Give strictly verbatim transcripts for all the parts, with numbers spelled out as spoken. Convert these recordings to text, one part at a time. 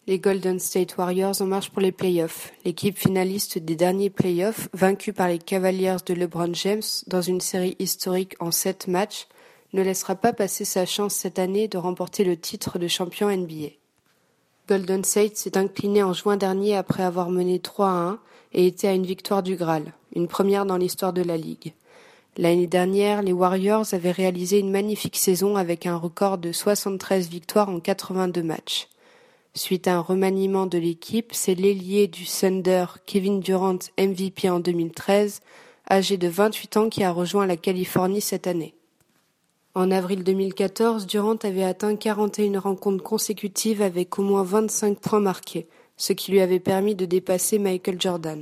Les Golden State Warriors en marche pour les playoffs. L'équipe finaliste des derniers playoffs, vaincue par les Cavaliers de LeBron James dans une série historique en sept matchs, ne laissera pas passer sa chance cette année de remporter le titre de champion N B A. Golden State s'est incliné en juin dernier après avoir mené trois à un et était à une victoire du Graal, une première dans l'histoire de la Ligue. L'année dernière, les Warriors avaient réalisé une magnifique saison avec un record de soixante-treize victoires en quatre-vingt-deux matchs. Suite à un remaniement de l'équipe, c'est l'ailier du Thunder, Kevin Durant, M V P en deux mille treize, âgé de vingt-huit ans, qui a rejoint la Californie cette année. En avril deux mille quatorze, Durant avait atteint quarante et une rencontres consécutives avec au moins vingt-cinq points marqués, ce qui lui avait permis de dépasser Michael Jordan.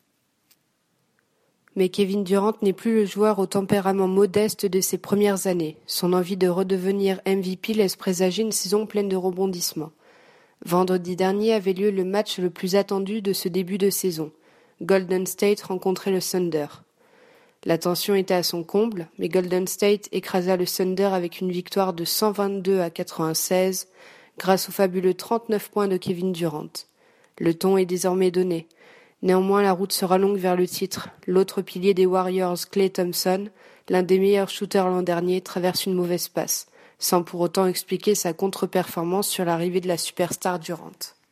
Mais Kevin Durant n'est plus le joueur au tempérament modeste de ses premières années. Son envie de redevenir M V P laisse présager une saison pleine de rebondissements. Vendredi dernier avait lieu le match le plus attendu de ce début de saison. Golden State rencontrait le Thunder. La tension était à son comble, mais Golden State écrasa le Thunder avec une victoire de cent vingt-deux à quatre-vingt-seize grâce aux fabuleux trente-neuf points de Kevin Durant. Le ton est désormais donné. Néanmoins, la route sera longue vers le titre. L'autre pilier des Warriors, Klay Thompson, l'un des meilleurs shooters l'an dernier, traverse une mauvaise passe, sans pour autant expliquer sa contre-performance sur l'arrivée de la superstar Durant.